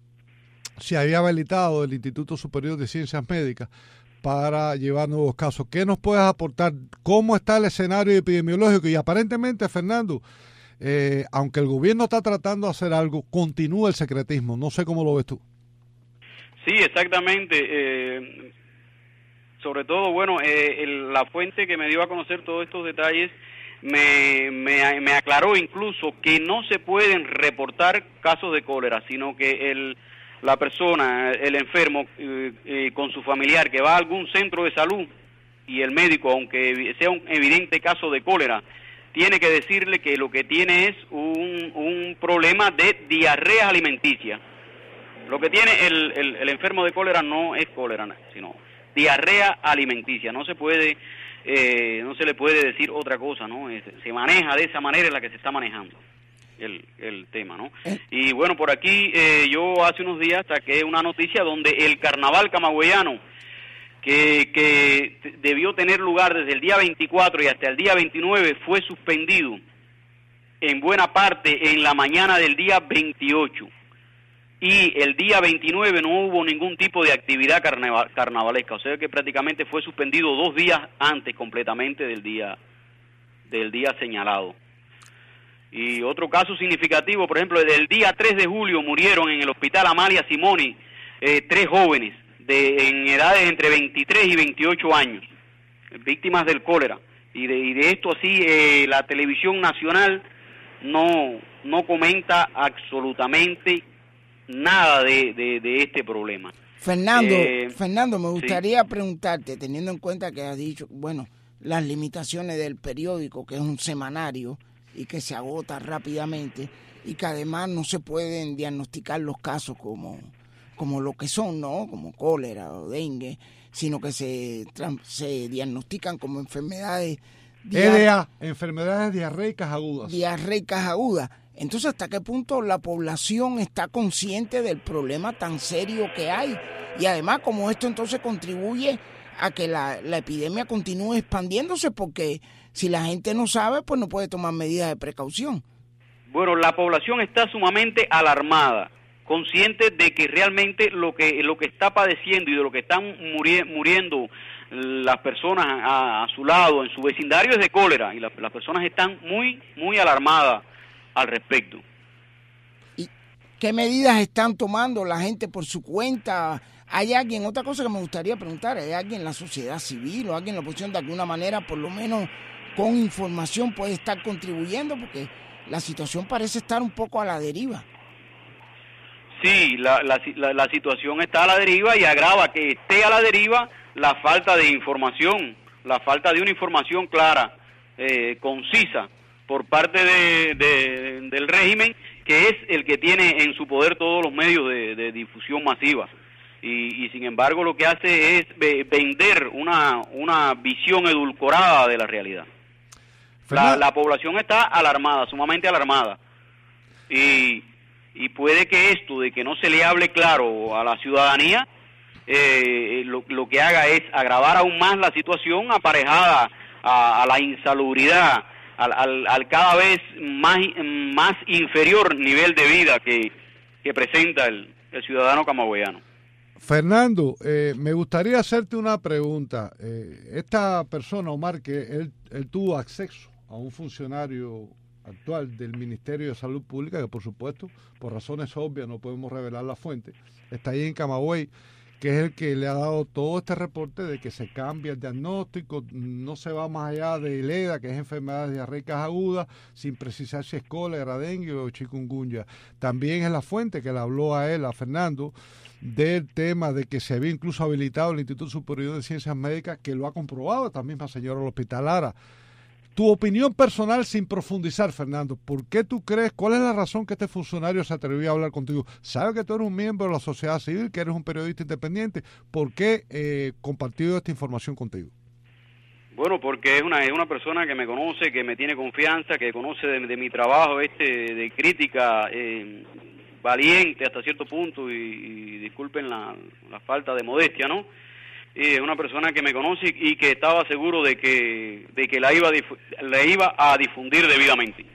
A: se había habilitado el Instituto Superior de Ciencias Médicas para llevar nuevos casos. ¿Qué nos puedes aportar? ¿Cómo está el escenario epidemiológico? Y aparentemente, Fernando, eh, aunque el gobierno está tratando de hacer algo, continúa el secretismo. No sé cómo lo ves tú.
P: Sí, exactamente. Eh, sobre todo, bueno, eh, el, la fuente que me dio a conocer todos estos detalles Me, me, me aclaró incluso que no se pueden reportar casos de cólera, sino que el, la persona, el enfermo, eh, eh, con su familiar que va a algún centro de salud y el médico, aunque sea un evidente caso de cólera, tiene que decirle que lo que tiene es un, un problema de diarrea alimenticia. Lo que tiene el, el, el enfermo de cólera no es cólera, sino diarrea alimenticia. No se puede... Eh, no se le puede decir otra cosa, ¿no? Es, se maneja de esa manera en la que se está manejando el, el tema, ¿no? Y bueno, por aquí eh, yo hace unos días saqué una noticia donde el carnaval camagüeyano, que, que debió tener lugar desde el día veinticuatro y hasta el día veintinueve, fue suspendido en buena parte en la mañana del día veintiocho. Y el día veintinueve no hubo ningún tipo de actividad carnaval, carnavalesca, o sea que prácticamente fue suspendido dos días antes completamente del día del día señalado. Y otro caso significativo, por ejemplo, desde el día tres de julio murieron en el hospital Amalia Simoni eh, tres jóvenes de en edades entre veintitrés y veintiocho años, víctimas del cólera. Y de, y de esto así eh, la televisión nacional no, no comenta absolutamente nada de, de, de este problema.
H: Fernando, eh, Fernando, me gustaría sí. preguntarte, teniendo en cuenta que has dicho, bueno, las limitaciones del periódico, que es un semanario y que se agota rápidamente, y que además no se pueden diagnosticar los casos como, como lo que son, ¿no? Como cólera o dengue, sino que se, se diagnostican como enfermedades...
A: E D A, enfermedades diarreicas agudas.
H: Diarreicas agudas. Entonces, ¿hasta qué punto la población está consciente del problema tan serio que hay? Y además, como esto entonces contribuye a que la, la epidemia continúe expandiéndose, porque si la gente no sabe, pues no puede tomar medidas de precaución.
P: Bueno, la población está sumamente alarmada, consciente de que realmente lo que lo que está padeciendo y de lo que están muri- muriendo las personas a, a su lado, en su vecindario, es de cólera, y la, las personas están muy, muy alarmadas al respecto.
H: ¿Y qué medidas están tomando la gente por su cuenta? ¿Hay alguien, otra cosa que me gustaría preguntar, hay alguien en la sociedad civil o alguien en la oposición de alguna manera, por lo menos con información, puede estar contribuyendo? Porque la situación parece estar un poco a la deriva.
P: Sí, la, la, la, la situación está a la deriva y agrava que esté a la deriva la falta de información, la falta de una información clara, eh, concisa, por parte de, de, del régimen, que es el que tiene en su poder todos los medios de, de difusión masiva. Y, y sin embargo lo que hace es vender una, una visión edulcorada de la realidad. La, la población está alarmada, sumamente alarmada. Y, y puede que esto de que no se le hable claro a la ciudadanía, eh, lo, lo que haga es agravar aún más la situación aparejada a, a la insalubridad, al, al, al cada vez más, más inferior nivel de vida que, que presenta el, el ciudadano camagüeyano.
A: Fernando, eh, me gustaría hacerte una pregunta. Eh, esta persona, Omar, que él, él tuvo acceso a un funcionario actual del Ministerio de Salud Pública, que por supuesto, por razones obvias, no podemos revelar la fuente, está ahí en Camagüey, que es el que le ha dado todo este reporte de que se cambia el diagnóstico, no se va más allá de ELEDA, que es enfermedades diarreicas agudas, sin precisar si es cólera, dengue o chikungunya. También es la fuente que le habló a él, a Fernando, del tema de que se había incluso habilitado el Instituto Superior de Ciencias Médicas, que lo ha comprobado esta misma señora del Hospital Lara. Tu opinión personal, sin profundizar, Fernando, ¿por qué tú crees, cuál es la razón que este funcionario se atrevió a hablar contigo? Sabe que tú eres un miembro de la sociedad civil, que eres un periodista independiente, ¿por qué eh, compartió esta información contigo?
P: Bueno, porque es una es una persona que me conoce, que me tiene confianza, que conoce de, de mi trabajo este de crítica eh, valiente hasta cierto punto, y, y disculpen la, la falta de modestia, ¿no? Es una persona que me conoce y que estaba seguro de que de que la iba a difu- la iba a difundir debidamente.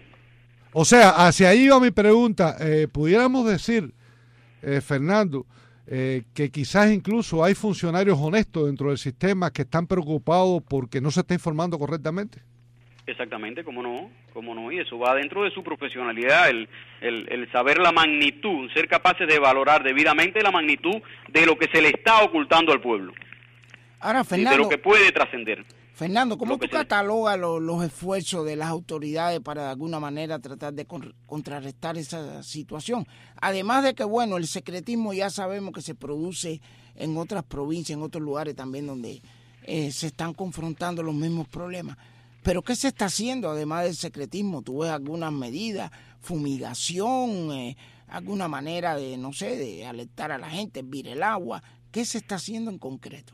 A: O sea, hacia ahí va mi pregunta. Eh, pudiéramos decir, eh, Fernando, eh, que quizás incluso hay funcionarios honestos dentro del sistema que están preocupados porque no se está informando correctamente.
P: Exactamente, cómo no, cómo no, y eso va dentro de su profesionalidad, el, el, el saber la magnitud, ser capaces de valorar debidamente la magnitud de lo que se le está ocultando al pueblo.
H: Ahora, Fernando,
P: de lo que puede trascender.
H: Fernando, ¿cómo tú
P: se...
H: catalogas los, los esfuerzos de las autoridades para de alguna manera tratar de con, contrarrestar esa situación? Además de que, bueno, el secretismo ya sabemos que se produce en otras provincias, en otros lugares también donde eh, se están confrontando los mismos problemas. Pero ¿qué se está haciendo además del secretismo? ¿Tú ves algunas medidas, fumigación, eh, alguna manera de, no sé, de alertar a la gente, hervir el agua? ¿Qué se está haciendo en concreto?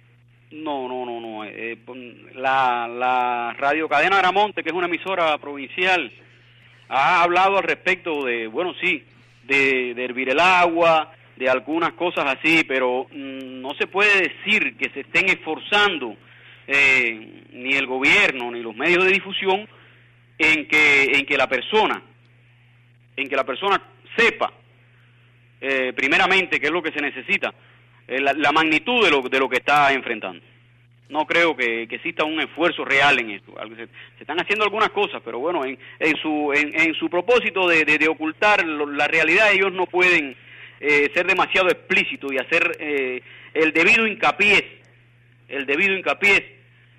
P: No, no, no, no. Eh, la, la Radio Cadena Aramonte, que es una emisora provincial, ha hablado al respecto de, bueno, sí, de, de hervir el agua, de algunas cosas así, pero mmm, no se puede decir que se estén esforzando eh, ni el gobierno ni los medios de difusión en que en que la persona, en que la persona sepa eh, primeramente qué es lo que se necesita. La, la magnitud de lo, de lo que está enfrentando. No creo que, que exista un esfuerzo real en esto. Se, se están haciendo algunas cosas, pero bueno, en, en su en, en su propósito de, de, de ocultar lo, la realidad, ellos no pueden eh, ser demasiado explícitos y hacer eh, el debido hincapié, el debido hincapié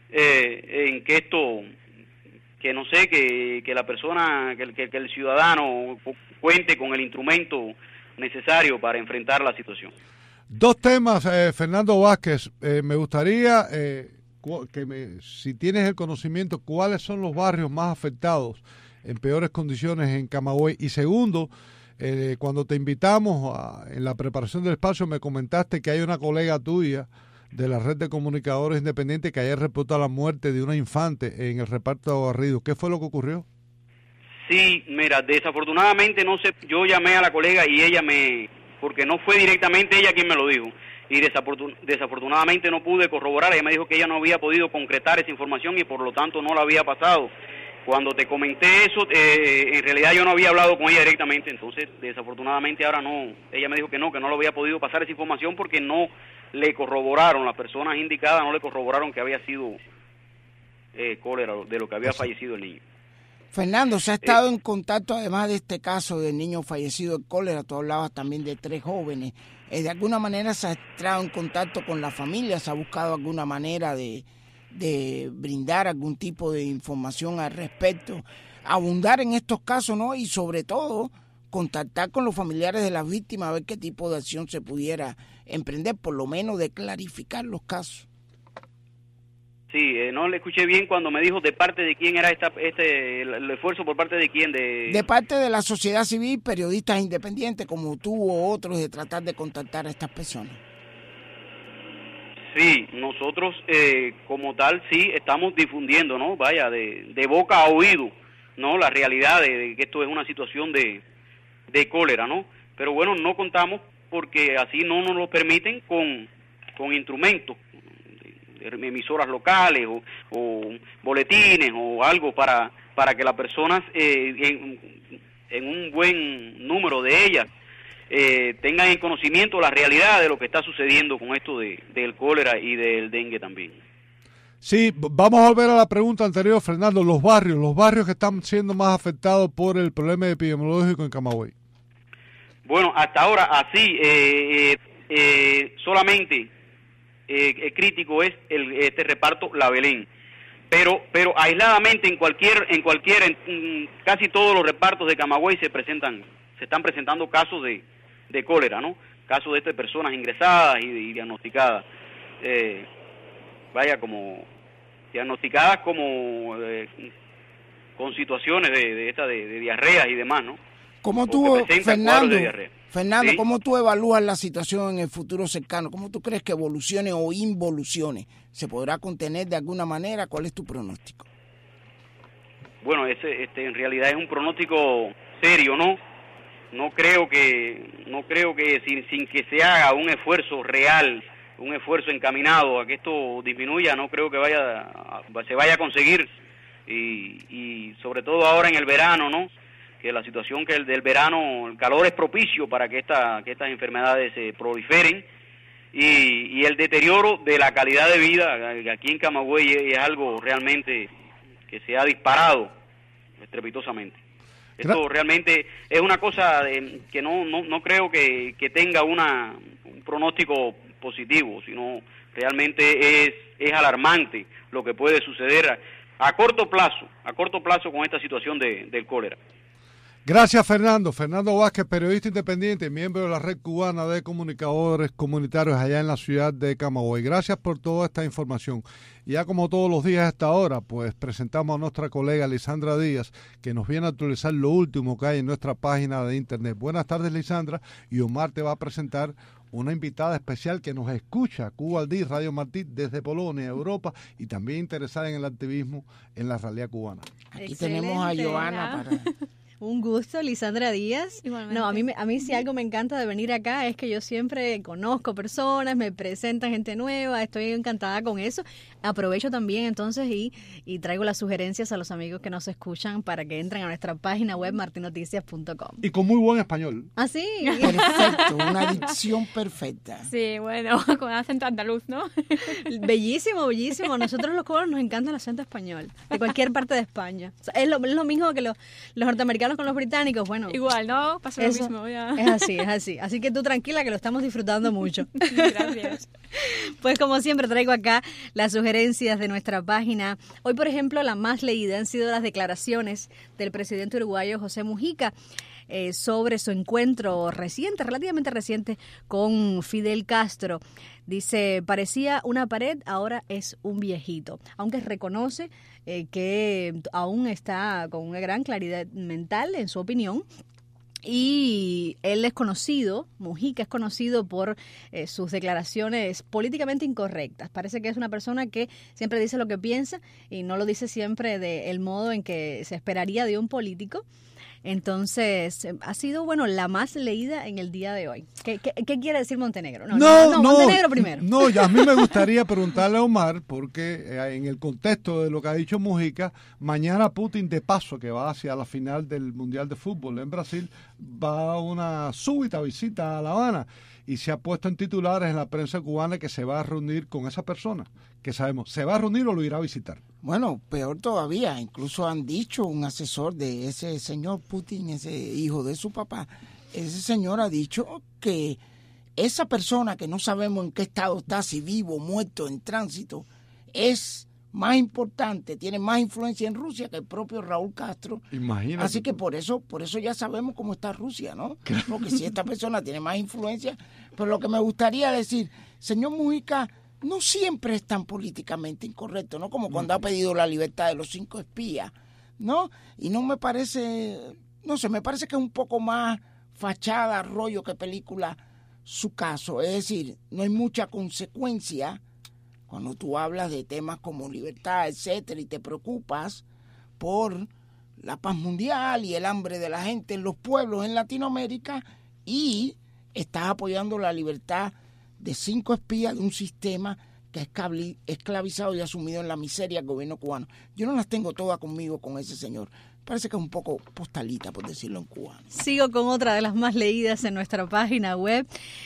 P: eh, en que esto, que no sé, que, que la persona, que, que, que el ciudadano cuente con el instrumento necesario para enfrentar la situación.
A: Dos temas, eh, Fernando Vázquez. Eh, me gustaría eh, que me, si tienes el conocimiento, cuáles son los barrios más afectados en peores condiciones en Camagüey. Y segundo, eh, cuando te invitamos a, en la preparación del espacio, me comentaste que hay una colega tuya de la red de comunicadores independientes que ayer reportó la muerte de una infante en el reparto de Aguarrido. ¿Qué fue lo que ocurrió?
P: Sí, mira, desafortunadamente no sé, yo llamé a la colega y ella me, porque no fue directamente ella quien me lo dijo, y desafortun, desafortunadamente no pude corroborar, ella me dijo que ella no había podido concretar esa información y por lo tanto no la había pasado. Cuando te comenté eso, eh, en realidad yo no había hablado con ella directamente, entonces desafortunadamente ahora no, ella me dijo que no, que no le había podido pasar esa información porque no le corroboraron, las personas indicadas no le corroboraron que había sido eh, cólera, de lo que había fallecido el niño.
H: Fernando, ¿se ha estado en contacto, además de este caso del niño fallecido de cólera? Tú hablabas también de tres jóvenes. Eh, ¿De alguna manera se ha entrado en contacto con la familia? ¿Se ha buscado alguna manera de, de brindar algún tipo de información al respecto? Abundar en estos casos, ¿no? Y sobre todo, contactar con los familiares de las víctimas a ver qué tipo de acción se pudiera emprender, por lo menos de clarificar los casos.
P: Sí, eh, no le escuché bien cuando me dijo de parte de quién era esta, este el, el esfuerzo por parte de quién. De...
H: de parte de la sociedad civil, periodistas independientes como tú o otros, de tratar de contactar a estas personas.
P: Sí, nosotros eh, como tal sí estamos difundiendo, ¿no? Vaya, de, de boca a oído, ¿no? La realidad de, de que esto es una situación de, de cólera, ¿no? Pero bueno, no contamos porque así no nos lo permiten con, con instrumentos, emisoras locales o, o boletines o algo para para que las personas eh, en, en un buen número de ellas eh, tengan en conocimiento la realidad de lo que está sucediendo con esto de, del cólera y del dengue también.
A: Sí, vamos a volver a la pregunta anterior, Fernando, los barrios, los barrios que están siendo más afectados por el problema epidemiológico en Camagüey.
P: Bueno, hasta ahora así, eh, eh, eh, solamente Eh, crítico es el, este reparto La Belén, pero pero aisladamente en cualquier en cualquier en, en casi todos los repartos de Camagüey se presentan se están presentando casos de, de cólera, ¿no? Casos de estas personas ingresadas y, y diagnosticadas, eh, vaya como diagnosticadas como eh, con situaciones de, de esta de, de diarreas y demás, ¿no?
H: ¿Cómo tú, Fernando? Fernando,
P: ¿sí?
H: ¿Cómo tú evalúas la situación en el futuro cercano? ¿Cómo tú crees que evolucione o involucione? ¿Se podrá contener de alguna manera? ¿Cuál es tu pronóstico?
P: Bueno, ese, este, en realidad es un pronóstico serio, ¿no? No creo que, no creo que sin, sin que se haga un esfuerzo real, un esfuerzo encaminado a que esto disminuya, no creo que vaya, a, se vaya a conseguir y, y sobre todo ahora en el verano, ¿no? Que la situación que el del verano, el calor es propicio para que esta que estas enfermedades se proliferen y, y el deterioro de la calidad de vida aquí en Camagüey es, es algo realmente que se ha disparado estrepitosamente. Esto realmente es una cosa de, que no, no no creo que, que tenga una un pronóstico positivo, sino realmente es es alarmante lo que puede suceder a, a corto plazo, a corto plazo con esta situación de, del cólera.
A: Gracias, Fernando. Fernando Vázquez, periodista independiente, miembro de la Red Cubana de Comunicadores Comunitarios allá en la ciudad de Camagüey. Gracias por toda esta información. Y ya como todos los días a esta hora, pues presentamos a nuestra colega Lisandra Díaz, que nos viene a actualizar lo último que hay en nuestra página de internet. Buenas tardes, Lisandra, y Omar te va a presentar una invitada especial que nos escucha, Cuba al Día, Radio Martí, desde Polonia, Europa, y también interesada en el activismo en la realidad cubana.
H: Aquí Excelente, tenemos a Joana para...
F: Un gusto, Lisandra Díaz. Igualmente. No, a mí, a mí si algo me encanta de venir acá es que yo siempre conozco personas, me presentan gente nueva, estoy encantada con eso. Aprovecho también entonces y, y traigo las sugerencias a los amigos que nos escuchan para que entren a nuestra página web martinoticias punto com.
A: Y con muy buen español.
F: ¿Ah, sí?
H: Perfecto, una dicción perfecta.
G: Sí, bueno, con acento andaluz, ¿no?
F: Bellísimo, bellísimo. Nosotros los cubanos nos encanta el acento español, de cualquier parte de España. O sea, es, lo, es lo mismo que los, los norteamericanos con los británicos, bueno.
G: Igual, ¿no? Pasa lo mismo. Ya.
F: Es así, es así. Así que tú tranquila que lo estamos disfrutando mucho.
G: Gracias.
F: Pues como siempre traigo acá las sugerencias de nuestra página. Hoy, por ejemplo, la más leída han sido las declaraciones del presidente uruguayo José Mujica eh, sobre su encuentro reciente, relativamente reciente, con Fidel Castro. Dice, parecía una pared, ahora es un viejito. Aunque reconoce eh, que aún está con una gran claridad mental, en su opinión, Y él es conocido, Mujica es conocido por eh, sus declaraciones políticamente incorrectas. Parece que es una persona que siempre dice lo que piensa y no lo dice siempre del modo en que se esperaría de un político. Entonces, ha sido, bueno, la más leída en el día de hoy. ¿Qué, qué, qué quiere decir Montenegro? No, no, no, no Montenegro primero.
A: No, a mí me gustaría preguntarle a Omar, porque eh, en el contexto de lo que ha dicho Mujica, mañana Putin, de paso, que va hacia la final del Mundial de Fútbol en Brasil, va a una súbita visita a La Habana y se ha puesto en titulares en la prensa cubana que se va a reunir con esa persona, que sabemos, ¿se va a reunir o lo irá a visitar?
H: Bueno, peor todavía, incluso han dicho un asesor de ese señor Putin, ese hijo de su papá, ese señor ha dicho que esa persona que no sabemos en qué estado está, si vivo, muerto, en tránsito, es más importante, tiene más influencia en Rusia que el propio Raúl Castro.
A: Imagínate.
H: Así que por eso, por eso ya sabemos cómo está Rusia, ¿no? Porque si esta persona tiene más influencia, pero lo que me gustaría decir, señor Mujica, no siempre es tan políticamente incorrecto, ¿no? Como cuando ha pedido la libertad de los cinco espías, ¿no? Y no me parece, no sé, me parece que es un poco más fachada, rollo que película su caso. Es decir, no hay mucha consecuencia cuando tú hablas de temas como libertad, etcétera, y te preocupas por la paz mundial y el hambre de la gente en los pueblos en Latinoamérica y estás apoyando la libertad de cinco espías de un sistema que es esclavizado y asumido en la miseria del gobierno cubano. Yo no las tengo todas conmigo con ese señor. Parece que es un poco postalita, por decirlo en cubano.
F: Sigo con otra de las más leídas en nuestra página web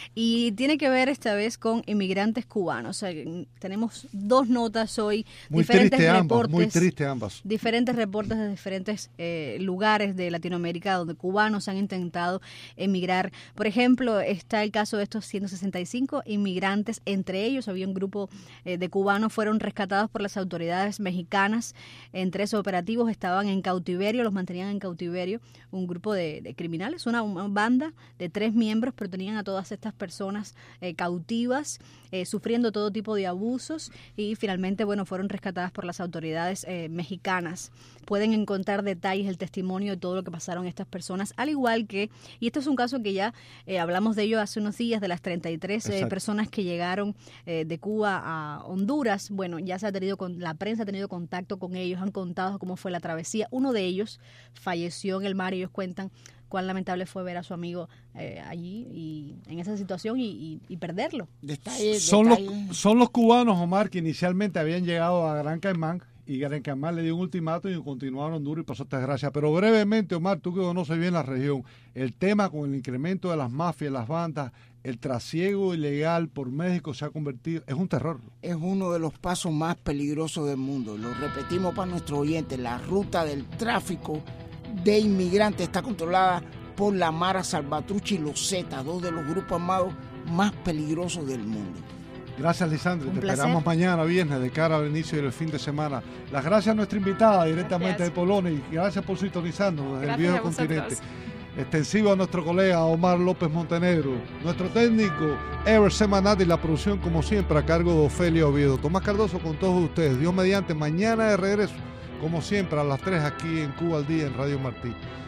F: y tiene que ver esta vez con inmigrantes cubanos. O sea, tenemos dos notas hoy,
A: muy
F: diferentes
A: triste
F: reportes,
A: ambas, muy triste ambas.
F: Diferentes reportes de diferentes eh, lugares de Latinoamérica donde cubanos han intentado emigrar. Por ejemplo, está el caso de estos ciento sesenta y cinco inmigrantes, entre ellos había un grupo eh, de cubanos, fueron rescatados por las autoridades mexicanas. Entre esos operativos estaban en cautiverio, los mantenían en cautiverio un grupo de, de criminales, una, una banda de tres miembros, pero tenían a todas estas personas eh, cautivas, eh, sufriendo todo tipo de abusos y finalmente, bueno, fueron rescatadas por las autoridades eh, mexicanas. Pueden encontrar detalles, el testimonio de todo lo que pasaron estas personas, al igual que, y este es un caso que ya eh, hablamos de ello hace unos días, de las treinta y tres eh, personas que llegaron eh, de Cuba a Honduras. Bueno, ya se ha tenido, con la prensa ha tenido contacto con ellos, han contado cómo fue la travesía. Uno de ellos falleció en el mar y ellos cuentan cuán lamentable fue ver a su amigo eh, allí y en esa situación y, y, y perderlo.
H: Detalle,
A: son,
H: detalle.
A: Los, son los cubanos, Omar, que inicialmente habían llegado a Gran Caimán y Gran Caimán le dio un ultimátum y continuaron Honduras y pasó esta desgracia. Pero brevemente, Omar, tú que conoces bien la región, el tema con el incremento de las mafias, las bandas, el trasiego ilegal por México se ha convertido, es un terror.
H: Es uno de los pasos más peligrosos del mundo. Lo repetimos para nuestros oyentes, la ruta del tráfico de inmigrantes está controlada por la Mara Salvatrucha y los Zetas, dos de los grupos armados más peligrosos del mundo.
A: Gracias, Lisandro. Te
F: placer.
A: Esperamos mañana, viernes, de cara al inicio del fin de semana. Las gracias a nuestra invitada directamente gracias. de Polonia y gracias por sintonizarnos desde el viejo continente. Extensivo a nuestro colega Omar López Montenegro, nuestro técnico Ever Semanat y la producción, como siempre, a cargo de Ofelia Oviedo. Tomás Cardoso con todos ustedes. Dios mediante, mañana de regreso, como siempre, a las tres aquí en Cuba al Día en Radio Martí.